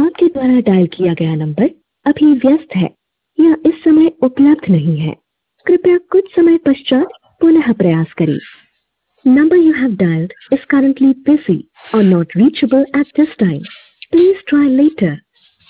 आपके द्वारा डायल किया गया नंबर अभी व्यस्त है या इस समय उपलब्ध नहीं है। कृपया कुछ समय पश्चात पुनः प्रयास करें। Number you have dialed is currently busy or not reachable at this time. Please try later.